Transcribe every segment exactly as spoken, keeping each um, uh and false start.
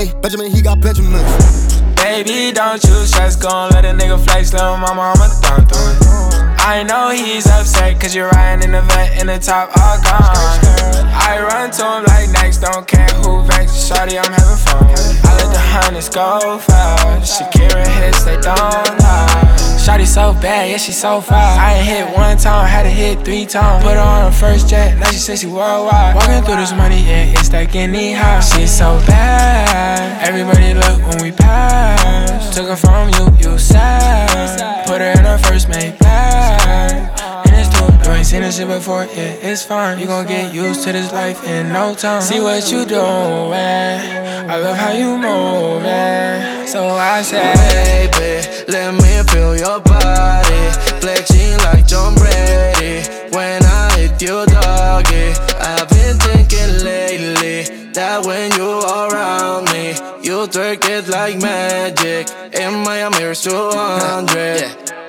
Ayy, Benjamin, he got Benjamin. Baby, don't you stress, gon' let a nigga flex, little mama, I'ma thumb through it. I know he's upset, cause you're riding in the vet in the top, all gone. I run to him like next, don't care who vex, shawty, I'm having fun. I let the hundreds go fast, Shakira hits, they don't lie. Shawty so bad, yeah, she so fine. I ain't hit one time, had to hit three times. Put her on her first jet, now she says she worldwide. Walking through this money, yeah, it's like any high. She's so bad, everybody look when we pass. Took her from you, you sad. Put her in her first made bag. And it's dope, you ain't seen this shit before, yeah, it's fine. You gon' get used to this life in no time. See what you doing, I love how you moving. So I say, baby, let me feel your body, flexing like Tom Brady. When I hit you, doggy, I've been thinking lately that when you around me, you twerk it like magic. In Miami, it's two hundred.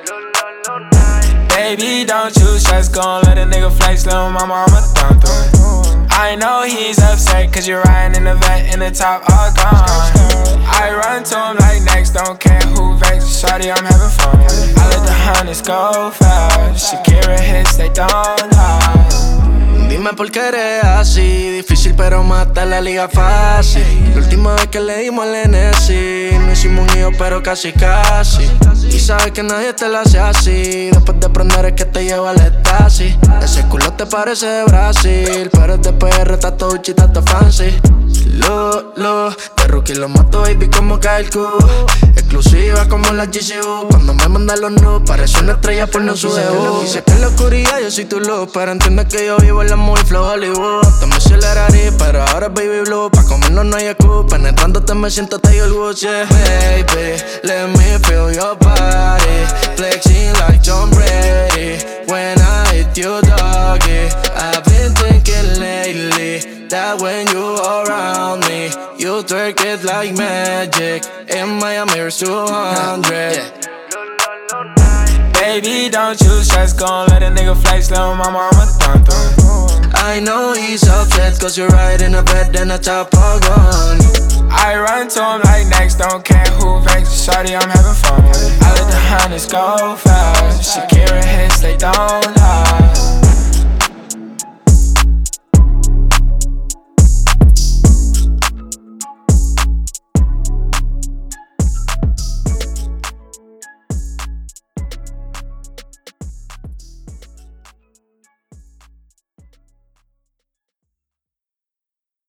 Baby, don't you stress, gon' let a nigga flex, little mama, I'ma thumb through it. I know he's upset, cause you're riding in the vet in the top, all gone. I run to him like next, don't care who vex, shawty, I'm having fun. I let the hundreds go fast, Shakira hits, they don't lie. Dime por qué eres así, difícil pero mata la liga fácil. La última vez que le dimos al N S I, no hicimos un hijo pero casi casi. Y sabes que nadie te la hace así, después de aprender es que te lleva al estasis. Ese culo te parece de Brasil, pero es de P R, está todo chita, está fancy. Lo, lo, de rookie lo mato baby como cae el cubo. Exclusiva como la G C U, cuando me mandan los nudes parece una estrella por no su debut. Dice que en la oscuridad yo soy tu luz, pero entiende que yo vivo en la movie flow Hollywood. Te me acelerarí, pero ahora es baby blue. Pa' comernos no hay excusa, penetrándote me siento Tiger Woods, yeah. Baby, let me feel your body, flexing like Tom Brady. When I hit you, doggy, I've been thinking lately that when you around me, you twerk it like magic. In Miami, it's two hundred. Baby, don't you stress, gon' let a nigga flex, little mama, I'ma thumb through it. I know he's upset, cause you're riding a bed and a top all gone. I run to him like next, don't care who vex, shawty, I'm having fun. I let the hundreds go fast, Shakira hits, they don't lie.